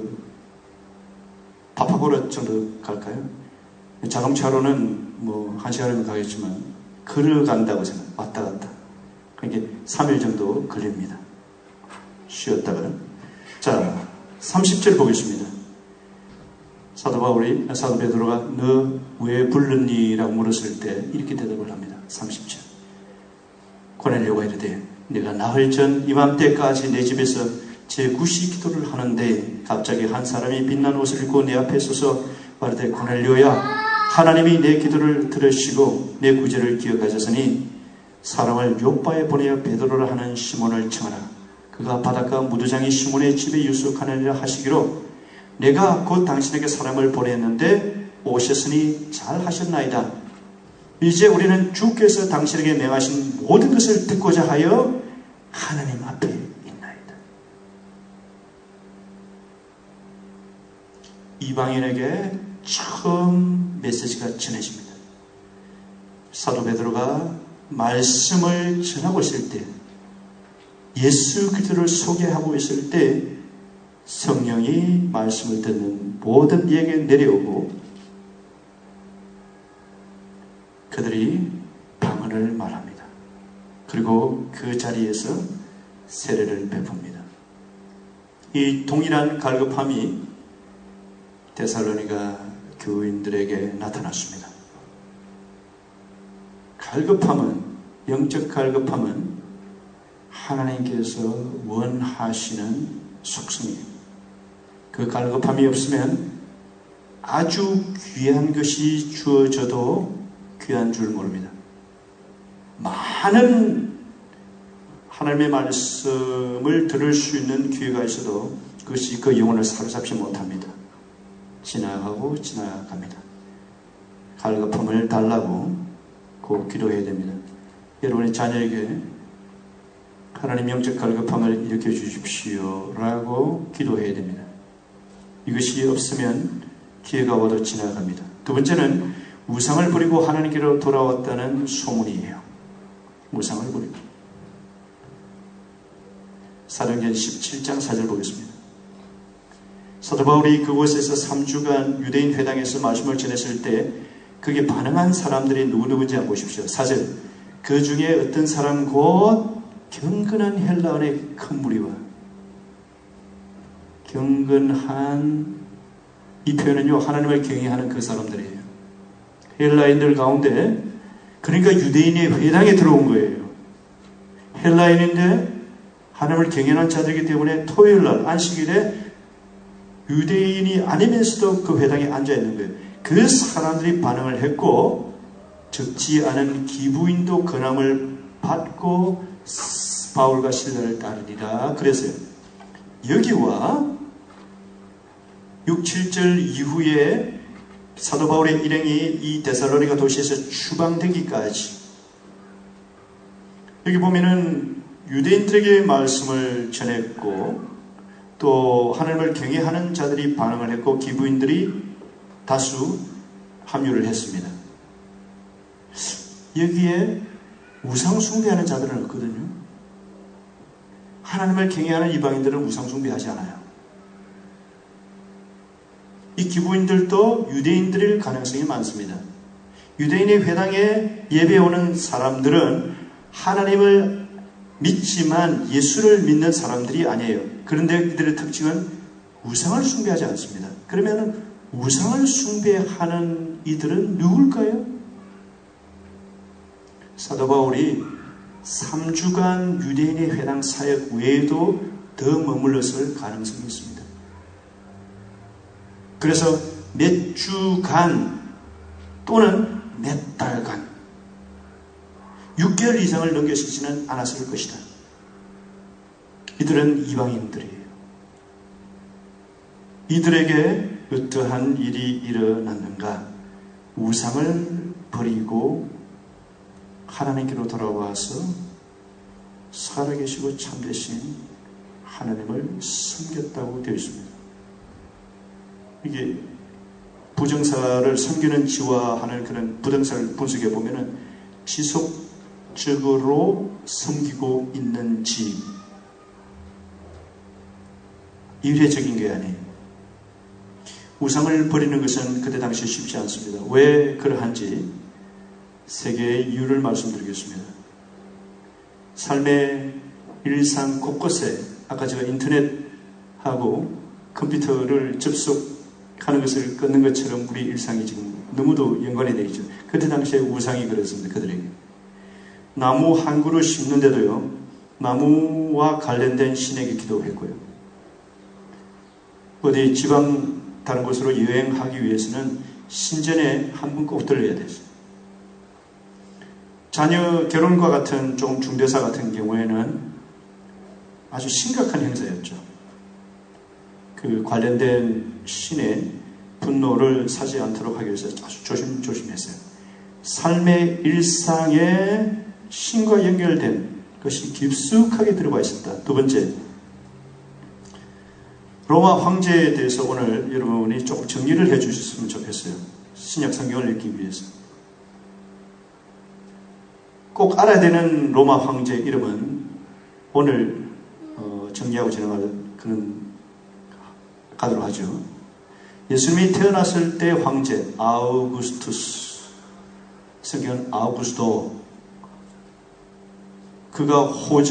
파파고라 정도 갈까요? 자동차로는 뭐 한 시간이면 가겠지만 걸어간다고 생각, 왔다 갔다. 그러니까 삼 일 정도 걸립니다. 쉬었다가. 자, 삼십 절 보겠습니다. 사도 바울이, 사도 베드로가 너 왜 불렀니? 라고 물었을 때 이렇게 대답을 합니다. 삼십 절. 고넬료가 이르되 내가 나흘 전 이맘때까지 내 집에서 제구시 기도를 하는데 갑자기 한 사람이 빛난 옷을 입고 내 앞에 서서 말하되 고넬료야 하나님이 내 기도를 들으시고 내 구제를 기억하셨으니 사람을 요빠에 보내어 베드로라 하는 시몬을 청하라. 그가 바닷가 무두장이 시몬의 집에 유숙하느니라 하시기로 내가 곧 당신에게 사람을 보냈는데 오셨으니 잘 하셨나이다. 이제 우리는 주께서 당신에게 명하신 모든 것을 듣고자 하여 하나님 앞에 있나이다. 이방인에게 처음 메시지가 전해집니다. 사도 베드로가 말씀을 전하고 있을 때, 예수 그리스도를 소개하고 있을 때 성령이 말씀을 듣는 모든 이에게 내려오고 그들이 방언을 말합니다. 그리고 그 자리에서 세례를 베풉니다. 이 동일한 갈급함이 데살로니가 교인들에게 나타났습니다. 갈급함은, 영적 갈급함은 하나님께서 원하시는 속성이에요. 그 갈급함이 없으면 아주 귀한 것이 주어져도 귀한 줄 모릅니다. 많은 하나님의 말씀을 들을 수 있는 기회가 있어도 그것이 그 영혼을 사로잡지 못합니다. 지나가고 지나갑니다. 갈급함을 달라고 꼭 기도해야 됩니다. 여러분의 자녀에게 하나님 영적 갈급함을 일으켜 주십시오 라고 기도해야 됩니다. 이것이 없으면 기회가 와도 지나갑니다. 두 번째는 우상을 버리고 하나님께로 돌아왔다는 소문이에요. 우상을 버리고. 사도행전 십칠 장 사 절 보겠습니다. 사도 바울이 그곳에서 삼 주간 유대인 회당에서 말씀을 전했을 때 그게 반응한 사람들이 누구누구인지 한번 보십시오. 사 절. 그 중에 어떤 사람 곧 경건한 헬라인의 큰 무리와, 경건한, 이 표현은요 하나님을 경외하는 그 사람들이에요. 헬라인들 가운데, 그러니까 유대인의 회당에 들어온 거예요. 헬라인인데 하나님을 경외하는 자들이기 때문에 토요일날 안식일에 유대인이 아니면서도 그 회당에 앉아있는 거예요. 그 사람들이 반응을 했고 적지 않은 기부인도 권함을 받고 바울과 실라를 따르리라 그랬어요. 여기와 육, 칠 절 이후에 사도 바울의 일행이 이 데살로니가 도시에서 추방되기까지, 여기 보면은 유대인들에게 말씀을 전했고 또 하나님을 경외하는 자들이 반응을 했고 기부인들이 다수 합류를 했습니다. 여기에 우상 숭배하는 자들은 없거든요. 하나님을 경외하는 이방인들은 우상 숭배하지 않아요. 이 기부인들도 유대인들일 가능성이 많습니다. 유대인의 회당에 예배 오는 사람들은 하나님을 믿지만 예수를 믿는 사람들이 아니에요. 그런데 이들의 특징은 우상을 숭배하지 않습니다. 그러면 우상을 숭배하는 이들은 누굴까요? 사도 바울이 삼 주간 유대인의 회당 사역 외에도 더 머물렀을 가능성이 있습니다. 그래서 몇 주간 또는 몇 달간 육 개월 이상을 넘겨지지는 않았을 것이다. 이들은 이방인들이에요. 이들에게 어떠한 일이 일어났는가? 우상을 버리고 하나님께로 돌아와서 살아계시고 참되신 하나님을 섬겼다고 되어 있습니다. 이게 부정사를 섬기는 지화하는 그런 부정사를 분석해 보면은 지속적으로 섬기고 있는 지, 일회적인 게 아니에요. 우상을 버리는 것은 그때 당시 쉽지 않습니다. 왜 그러한지 세 개의 이유를 말씀드리겠습니다. 삶의 일상 곳곳에 아까 제가 인터넷하고 컴퓨터를 접속하는 것을 끊는 것처럼 우리 일상이 지금 너무도 연관이 되어 있죠. 그때 당시에 우상이 그랬습니다. 그들에게. 나무 한 그루 심는데도요, 나무와 관련된 신에게 기도했고요. 어디 지방 다른 곳으로 여행하기 위해서는 신전에 한 번 꼭 들러야 됐어요. 자녀 결혼과 같은 조금 중대사 같은 경우에는 아주 심각한 행사였죠. 그 관련된 신의 분노를 사지 않도록 하기 위해서 아주 조심조심했어요. 삶의 일상에 신과 연결된 것이 깊숙하게 들어가 있었다. 두 번째, 로마 황제에 대해서 오늘 여러분이 조금 정리를 해 주셨으면 좋겠어요. 신약 성경을 읽기 위해서. 꼭 알아야 되는 로마 황제 이름은 오늘 어, 정리하고 지나갈 그런 가도록 하죠. 예수님이 태어났을 때 황제 아우구스투스, 성경은 아우구스도, 그가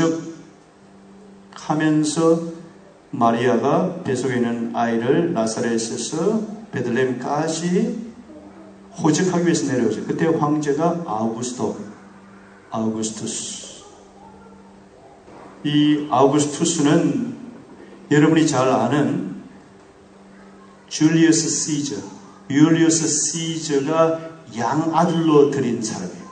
호적하면서 마리아가 뱃속에 있는 아이를 나사렛에서 베들레헴까지 호적하기 위해서 내려오죠. 그때 황제가 아우구스도, 아우구스투스. 이 아우구스투스는 여러분이 잘 아는 줄리어스 시저, 율리어스 시저가 양아들로 드린 사람이에요.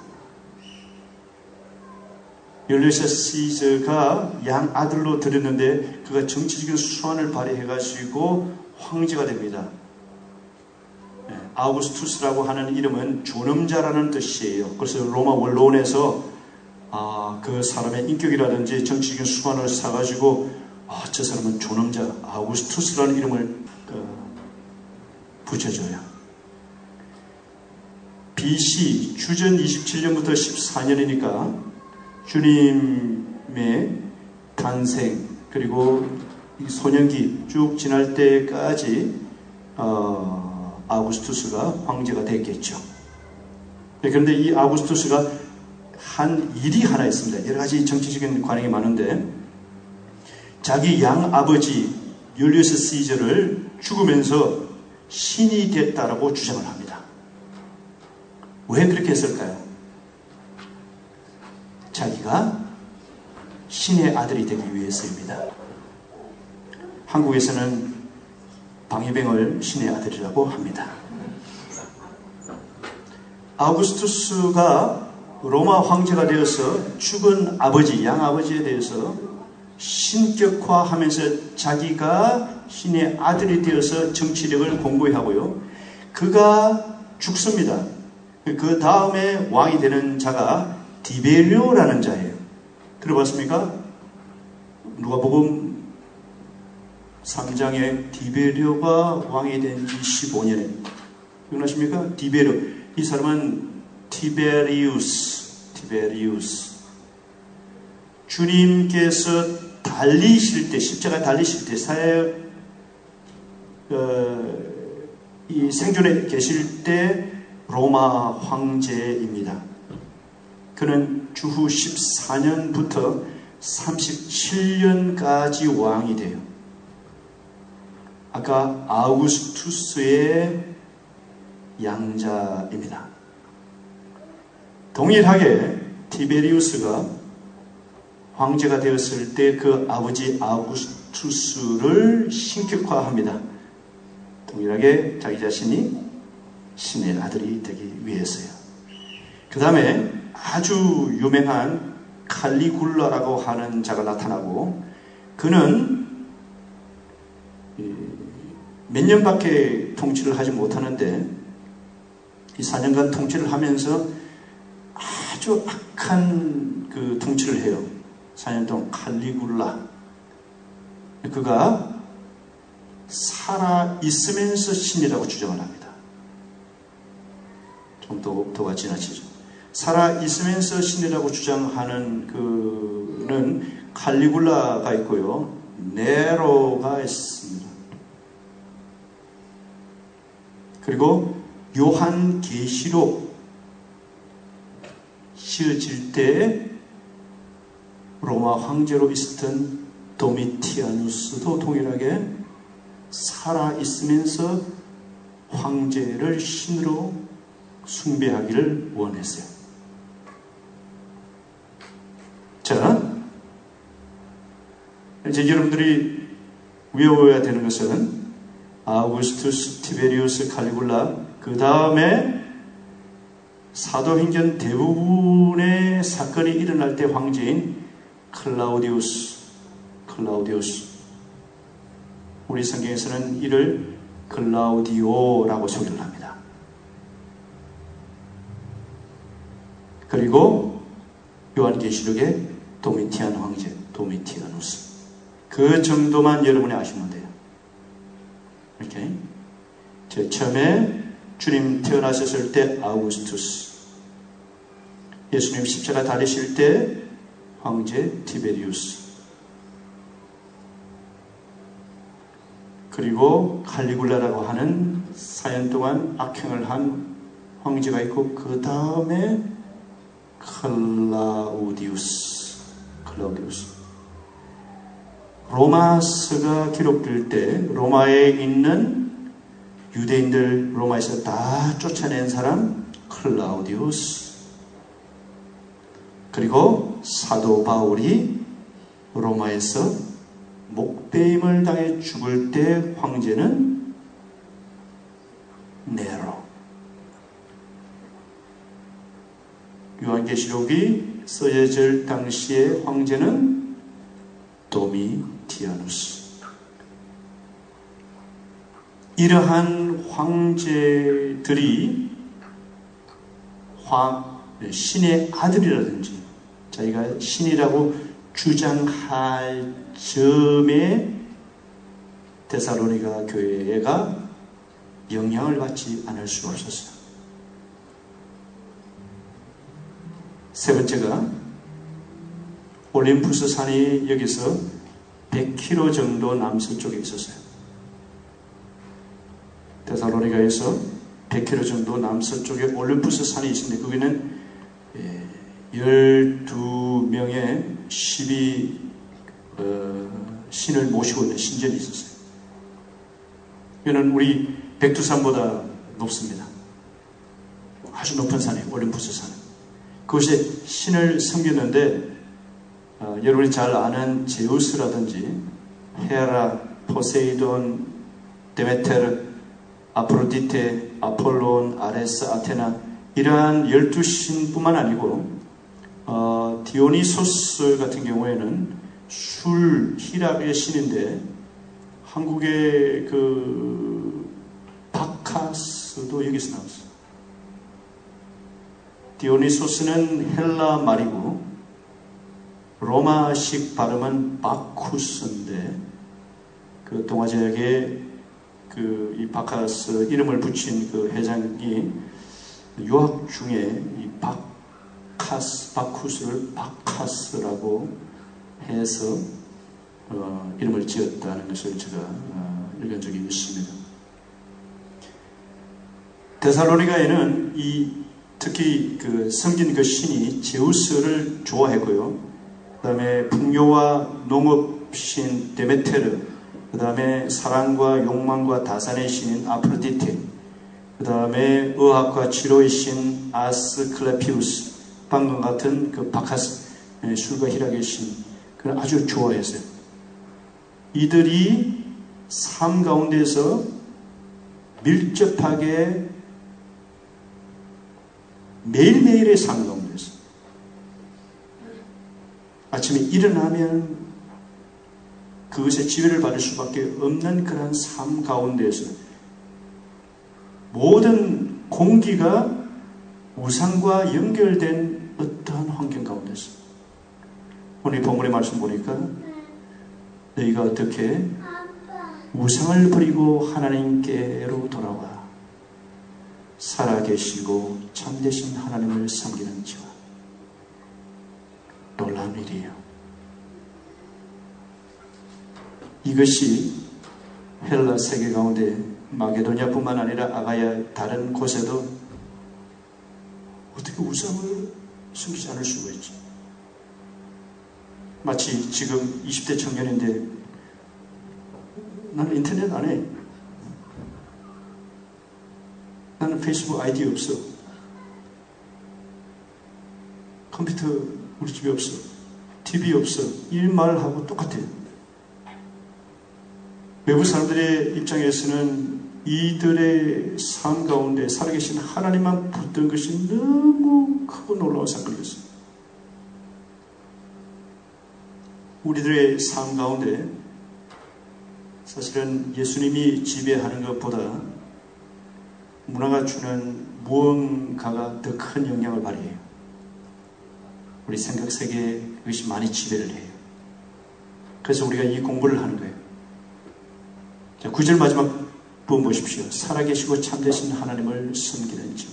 율리어스 시저가 양아들로 드렸는데 그가 정치적인 수완을 발휘해가지고 황제가 됩니다. 네, 아우구스투스라고 하는 이름은 존엄자라는 뜻이에요. 그래서 로마 원로원에서 아, 그 사람의 인격이라든지 정치적인 수완을 사가지고 아, 저 사람은 존엄자 아우구스투스라는 이름을 어, 붙여줘요. 비씨 주전 이십칠 년부터 십사 년이니까 주님의 탄생 그리고 이 소년기 쭉 지날 때까지 어, 아우구스투스가 황제가 됐겠죠. 네, 그런데 이 아우구스투스가 한 일이 하나 있습니다. 여러 가지 정치적인 관행이 많은데 자기 양아버지 율리우스 시저를 죽으면서 신이 됐다라고 주장을 합니다. 왜 그렇게 했을까요? 자기가 신의 아들이 되기 위해서입니다. 한국에서는 방위병을 신의 아들이라고 합니다. 아우구스투스가 로마 황제가 되어서 죽은 아버지, 양아버지에 대해서 신격화하면서 자기가 신의 아들이 되어서 정치력을 공고히 하고요. 그가 죽습니다. 그 다음에 왕이 되는 자가 디베리오라는 자예요. 들어봤습니까? 누가복음 삼 장에 디베리오가 왕이 된 지 십오 년에 기억나십니까? 디베리오. 이 사람은 티베리우스, 티베리우스. 주님께서 달리실 때, 십자가 달리실 때, 사역, 어, 이 생존에 계실 때 로마 황제입니다. 그는 주후 십사 년부터 삼십칠 년까지 왕이 돼요. 아까 아우구스투스의 양자입니다. 동일하게 티베리우스가 황제가 되었을 때 그 아버지 아우구스투스를 신격화합니다. 동일하게 자기 자신이 신의 아들이 되기 위해서요. 그 다음에 아주 유명한 칼리굴라라고 하는 자가 나타나고 그는 몇 년밖에 통치를 하지 못하는데 이 사 년간 통치를 하면서 아주 악한 그 통치를 해요. 사 년 동안 칼리굴라. 그가 살아 있으면서 신이라고 주장을 합니다. 좀 더, 더가 지나치죠. 살아 있으면서 신이라고 주장하는 그는 칼리굴라가 있고요. 네로가 있습니다. 그리고 요한계시록 씌어질 때 로마 황제로 있었던 도미티아누스도 동일하게 살아있으면서 황제를 신으로 숭배하기를 원했어요. 자, 이제 여러분들이 외워야 되는 것은 아우구스투스 티베리우스 칼리굴라, 그 다음에 사도행전 대부분의 사건이 일어날 때 황제인 클라우디우스, 클라우디우스. 우리 성경에서는 이를 클라우디오라고 소개를 합니다. 그리고 요한계시록의 도미티안 황제, 도미티아누스. 그 정도만 여러분이 아시면 돼요. 이렇게. 제 처음에 주님 태어나셨을 때 아우구스투스, 예수님 십자가 달리실 때 황제 티베리우스, 그리고 칼리굴라라고 하는 사 년 동안 악행을 한 황제가 있고, 그 다음에 클라우디우스, 클라우디우스. 로마서가 기록될 때 로마에 있는 유대인들, 로마에서 다 쫓아낸 사람 클라우디우스. 그리고 사도 바울이 로마에서 목배임을 당해 죽을 때 황제는 네로. 요한계시록이 써질 당시의 황제는 도미티아누스. 이러한 황제들이 황, 신의 아들이라든지 자기가 신이라고 주장할 점에 데살로니가 교회가 영향을 받지 않을 수가 없었어요. 세 번째가 올림푸스 산이 여기서 백 킬로미터 정도 남서쪽에 있었어요. 데살로니가에서 백 킬로미터 정도 남서쪽에 올림푸스 산이 있는데 거기는 열두 명의 십이 어, 신을 모시고 있는 신전이 있었어요. 이거는 우리 백두산보다 높습니다. 아주 높은 산이에요. 올림푸스 산은. 그곳에 신을 섬겼는데 어, 여러분이 잘 아는 제우스라든지 헤라, 포세이돈, 데메테르, 아프로디테, 아폴론, 아레스, 아테나, 이러한 열두 신뿐만 아니고 어, 디오니소스 같은 경우에는 술, 히라의 신인데 한국의 그 바카스도 여기서 나왔어요. 디오니소스는 헬라 말이고 로마식 발음은 바쿠스인데 그 동아지역에 그 이 바카스 이름을 붙인 그 회장이 유학 중에 이 바카스, 바쿠스를 바카스라고 해서 어, 이름을 지었다는 것을 제가 어, 읽은 적이 있습니다. 데살로니가에는 이 특히 그 섬긴 그 신이 제우스를 좋아했고요. 그 다음에 풍요와 농업신 데메테르, 그 다음에 사랑과 욕망과 다산의 신인 아프로디테, 그 다음에 의학과 치료의 신 아스클레피우스, 방금 같은 그 바카스, 술과 희락의 신, 그걸 아주 좋아했어요. 이들이 삶 가운데서 밀접하게 매일매일의 삶 가운데서 아침에 일어나면 그것에 지배를 받을 수밖에 없는 그런 삶 가운데서 모든 공기가 우상과 연결된 어떠한 환경 가운데서 오늘 본문의 말씀 보니까 너희가 어떻게 우상을 버리고 하나님께로 돌아와 살아계시고 참되신 하나님을 섬기는지와. 놀라운 일이에요. 이것이 헬라 세계 가운데 마게도냐뿐만 아니라 아가야 다른 곳에도 어떻게 우상을 숨기지 않을 수가 있지? 마치 지금 이십 대 청년인데 나는 인터넷 안 해. 나는 페이스북 아이디 없어. 컴퓨터 우리 집에 없어. 티비 없어. 이 말하고 똑같아요. 외부 사람들의 입장에서는 이들의 삶 가운데 살아계신 하나님만 붙든 것이 너무 크고 놀라운 사건이었어요. 우리들의 삶 가운데 사실은 예수님이 지배하는 것보다 문화가 주는 무언가가 더 큰 영향을 발휘해요. 우리 생각 세계에 그것이 많이 지배를 해요. 그래서 우리가 이 공부를 하는 거예요. 자, 구 절 마지막 부분 보십시오. 살아계시고 참되신 하나님을 섬기는지.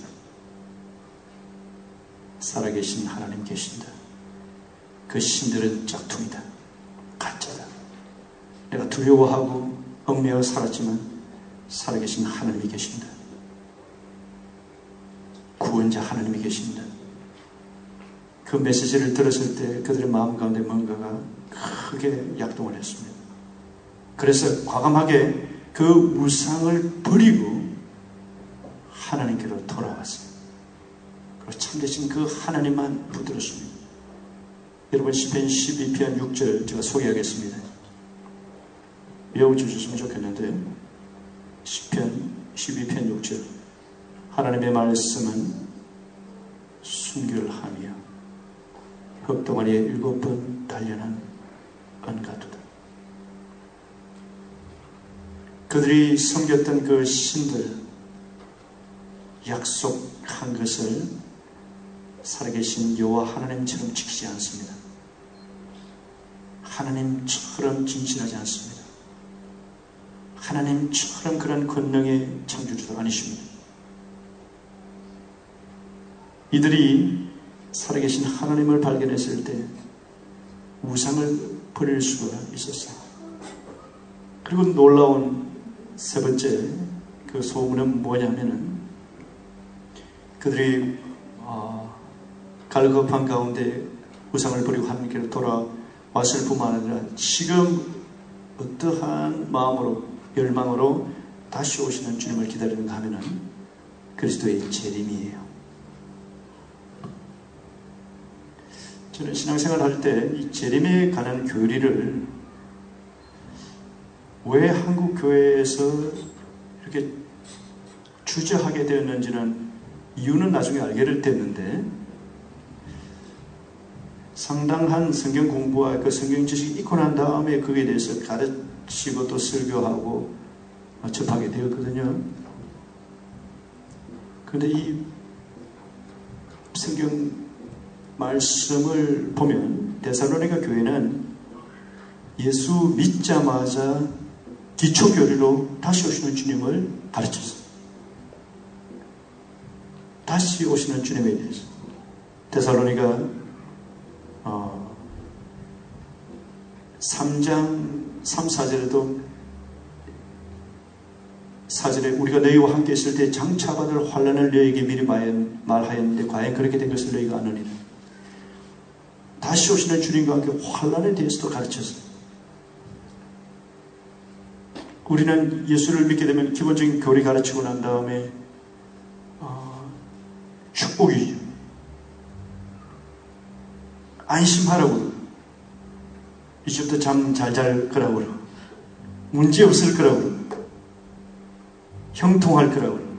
살아계신 하나님 계신다. 그 신들은 짝퉁이다. 가짜다. 내가 두려워하고 얽매여 살았지만 살아계신 하나님이 계신다. 구원자 하나님이 계신다. 그 메시지를 들었을 때 그들의 마음 가운데 뭔가가 크게 약동을 했습니다. 그래서 과감하게 그 우상을 버리고 하나님께로 돌아왔어요. 그리고 참되신 그 하나님만 붙들었습니다. 여러분 시편 십이 편 육 절 제가 소개하겠습니다. 외워주셨으면 좋겠는데 시편 십이 편 육 절 하나님의 말씀은 순결하며 흙동아리에 일곱 번 단련한 은가두다. 그들이 섬겼던 그 신들 약속한 것을 살아계신 여호와 하나님처럼 지키지 않습니다. 하나님처럼 진실하지 않습니다. 하나님처럼 그런 권능의 창조주도 아니십니다. 이들이 살아계신 하나님을 발견했을 때 우상을 버릴 수가 있었어요. 그리고 놀라운 세 번째 그 소문은 뭐냐면은 그들이 어, 갈급한 가운데 우상을 버리고 하나님께로 돌아왔을 뿐만 아니라 지금 어떠한 마음으로 열망으로 다시 오시는 주님을 기다리는가 하면은 그리스도의 재림이에요. 저는 신앙생활 할 때 이 재림에 관한 교리를 왜 한국 교회에서 이렇게 주저하게 되었는지는 이유는 나중에 알게 됐는데 상당한 성경 공부와 그 성경 지식이 있고 난 다음에 그에 대해서 가르치고 또 설교하고 접하게 되었거든요. 그런데 이 성경 말씀을 보면 데살로니가 교회는 예수 믿자마자 기초교리로 다시 오시는 주님을 가르쳤어요. 다시 오시는 주님에 대해서. 데살로니가 어, 삼 장 삼, 사 절에도 사 절에 우리가 너희와 함께 있을 때 장차받을 환난을 너희에게 미리 말하였는데 과연 그렇게 된 것을 너희가 아느니라. 다시 오시는 주님과 함께 환난에 대해서도 가르쳤어요. 우리는 예수를 믿게 되면 기본적인 교리 가르치고 난 다음에 어, 축복이죠. 안심하라고 이제부터 잠 잘 잘 거라고 그러고 문제 없을 거라고 그러고 형통할 거라고 그러고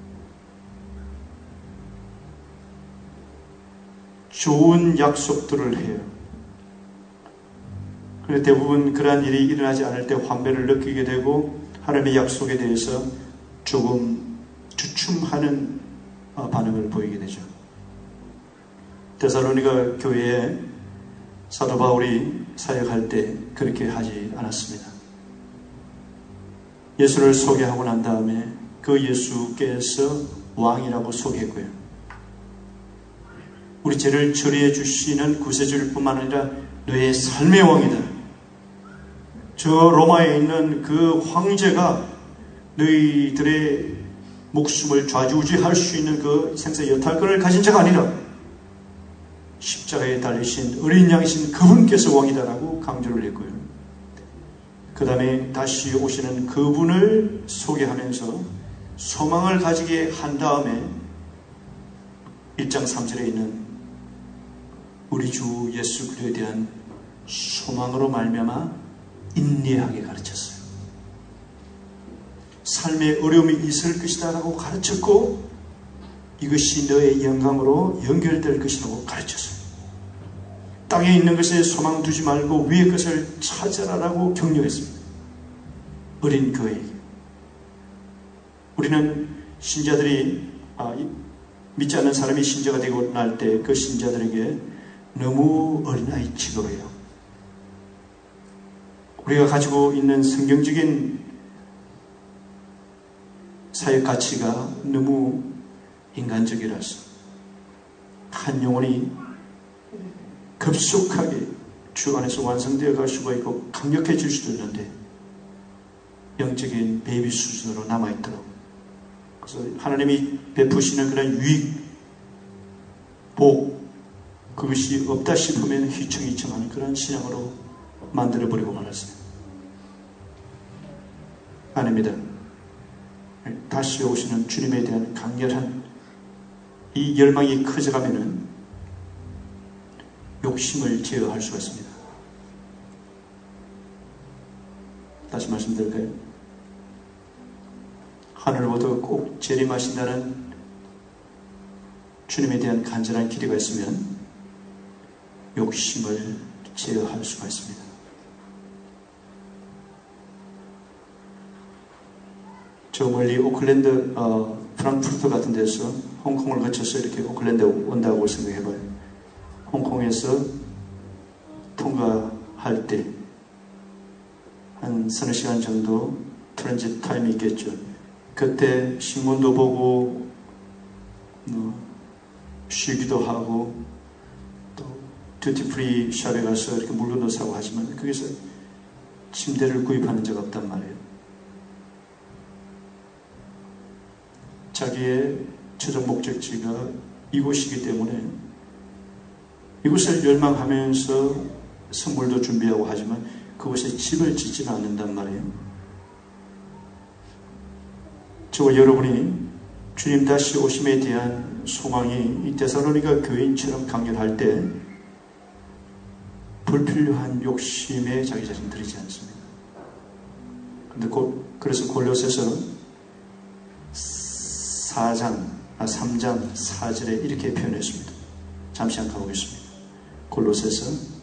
좋은 약속들을 해요. 그런데 대부분 그러한 일이 일어나지 않을 때 환멸을 느끼게 되고 하나님의 약속에 대해서 조금 주춤하는 반응을 보이게 되죠. 데살로니가 교회에 사도 바울이 사역할 때 그렇게 하지 않았습니다. 예수를 소개하고 난 다음에 그 예수께서 왕이라고 소개했고요. 우리 죄를 처리해 주시는 구세주일 뿐만 아니라 너의 삶의 왕이다. 저 로마에 있는 그 황제가 너희들의 목숨을 좌지우지할 수 있는 그 생사 여탈권을 가진 자가 아니라 십자가에 달리신 어린 양이신 그분께서 왕이다라고 강조를 했고요. 그 다음에 다시 오시는 그분을 소개하면서 소망을 가지게 한 다음에 일 장 삼 절에 있는 우리 주 예수 그리스도에 대한 소망으로 말미암아 인내하게 가르쳤어요. 삶의 어려움이 있을 것이다 라고 가르쳤고 이것이 너의 영광으로 연결될 것이라고 가르쳤어요. 땅에 있는 것에 소망 두지 말고 위의 것을 찾아라라고 격려했습니다. 어린 그에게 우리는 신자들이 아, 믿지 않는 사람이 신자가 되고 날 때 그 신자들에게 너무 어린아이 취급해요. 우리가 가지고 있는 성경적인 사역 가치가 너무 인간적이라서 한 영혼이 급속하게 주 안에서 완성되어 갈 수가 있고 강력해질 수도 있는데 영적인 베이비 수준으로 남아있도록 그래서 하나님이 베푸시는 그런 유익, 복 그것이 없다 싶으면 휘청휘청하는 그런 신앙으로 만들어버리고 말았어요. 아닙니다. 다시 오시는 주님에 대한 강렬한 이 열망이 커져가면은 욕심을 제어할 수가 있습니다. 다시 말씀드릴까요? 하늘보다 꼭 재림하신다는 주님에 대한 간절한 기대가 있으면 욕심을 제어할 수가 있습니다. 저 멀리 오클랜드, 어, 프랑크푸르트 같은 데서 홍콩을 거쳐서 이렇게 오클랜드에 온다고 생각해봐요. 홍콩에서 통과할 때 한 서너 시간 정도 트랜짓 타임이 있겠죠. 그때 신문도 보고 뭐 쉬기도 하고 또 듀티프리 샵에 가서 이렇게 물건도 사고 하지만 거기서 침대를 구입하는 적 없단 말이에요. 자기의 최종 목적지가 이곳이기 때문에 이곳을 열망하면서 선물도 준비하고 하지만 그곳에 집을 짓지는 않는단 말이에요. 저와 여러분이 주님 다시 오심에 대한 소망이 이 데살로니가 교인처럼 강렬할 때 불필요한 욕심에 자기 자신 들이지 않습니다. 근데 고, 그래서 골로새서 사 장, 아, 삼 장 사 절에 이렇게 표현했습니다. 잠시 한번 가보겠습니다. 골로새서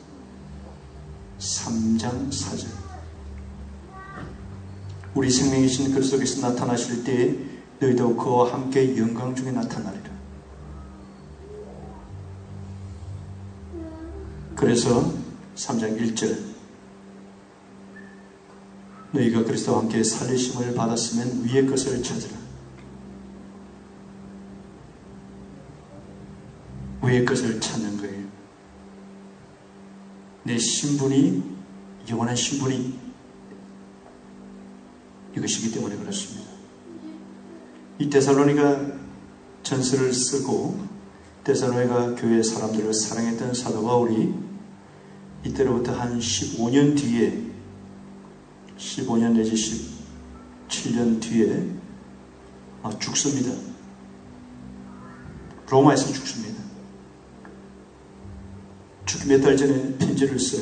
삼 장 사 절. 우리 생명이신 그리스도께서 나타나실 때에 너희도 그와 함께 영광 중에 나타나리라. 그래서 삼 장 일 절. 너희가 그리스도와 함께 살리심을 받았으면 위의 것을 찾으라. 위의 것을 찾는 거예요. 내 신분이 영원한 신분이 이것이기 때문에 그렇습니다. 이 데살로니가 전서를 쓰고 데살로니가 교회 사람들을 사랑했던 사도 바울이 이때로부터 한 십오 년 뒤에 십오 년 내지 십칠 년 뒤에 죽습니다. 로마에서 죽습니다. 죽기 몇 달 전에 편지를 써요.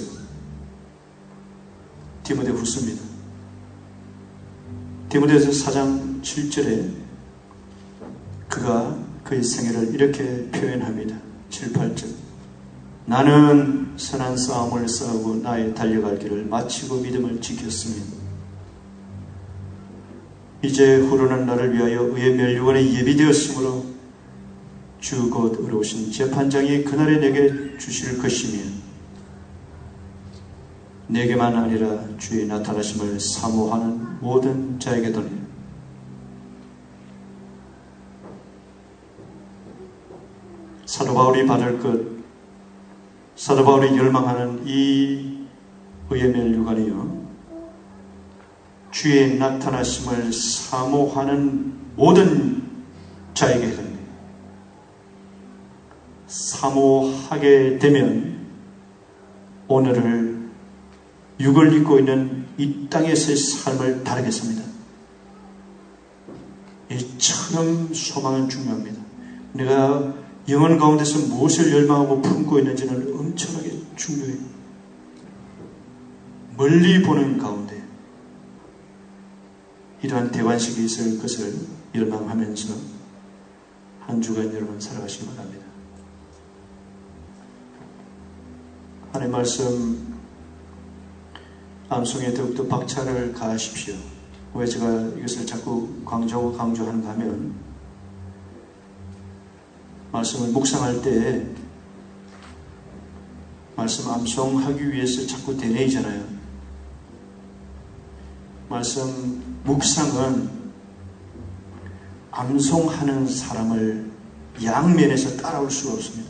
디모데 후서입니다. 디모데서 사 장 칠 절에 그가 그의 생애를 이렇게 표현합니다. 칠, 팔 절. 나는 선한 싸움을 싸우고 나의 달려갈 길을 마치고 믿음을 지켰으며 이제 후로는 나를 위하여 의의 멸류관에 예비되었으므로 주 곧 의로우신 재판장이 그날에 내게 주실 것이며 내게만 아니라 주의 나타나심을 사모하는 모든 자에게도니 사도 바울이 받을 것, 사도 바울이 열망하는 이 의의 멸류관이요 주의 나타나심을 사모하는 모든 자에게 해당돼요. 사모하게 되면 오늘을 육을 입고 있는 이 땅에서의 삶을 다르게 삽니다. 이처럼 소망은 중요합니다. 내가 영혼 가운데서 무엇을 열망하고 품고 있는지는 엄청나게 중요해요. 멀리 보는 가운데 이러한 대관식이 있을 것을 열망하면서 한 주간 여러분 살아가시기 바랍니다. 하나님의 말씀 암송에 더욱더 박차를 가하십시오. 왜 제가 이것을 자꾸 강조하고 강조하는가 하면 말씀을 묵상할 때 말씀 암송하기 위해서 자꾸 되뇌이잖아요. 말씀 묵상은 암송하는 사람을 양면에서 따라올 수가 없습니다.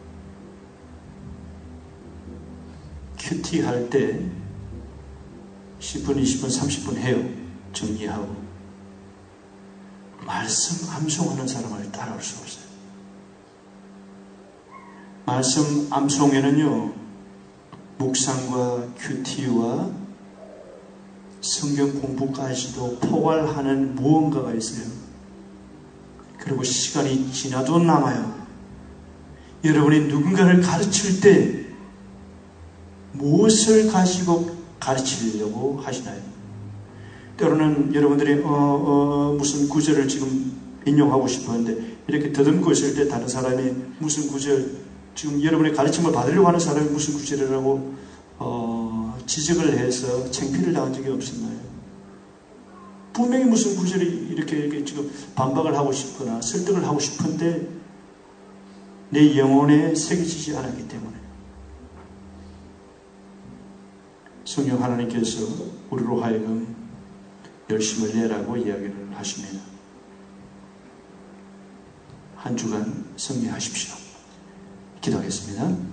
큐티할 때 십 분, 이십 분, 삼십 분 해요. 정리하고. 말씀 암송하는 사람을 따라올 수가 없어요. 말씀 암송에는요, 묵상과 큐티와 성경 공부까지도 포괄하는 무언가가 있어요. 그리고 시간이 지나도 남아요. 여러분이 누군가를 가르칠 때 무엇을 가지고 가르치려고 하시나요? 때로는 여러분들이 어, 어, 무슨 구절을 지금 인용하고 싶었는데 이렇게 더듬고 있을 때 다른 사람이 무슨 구절, 지금 여러분의 가르침을 받으려고 하는 사람이 무슨 구절이라고 어, 지적을 해서 창피를 당한 적이 없었나요? 분명히 무슨 구절이 이렇게, 이렇게 지금 반박을 하고 싶거나 설득을 하고 싶은데 내 영혼에 새겨지지 않았기 때문에 성령 하나님께서 우리로 하여금 열심을 내라고 이야기를 하십니다. 한 주간 승리하십시오. 기도하겠습니다.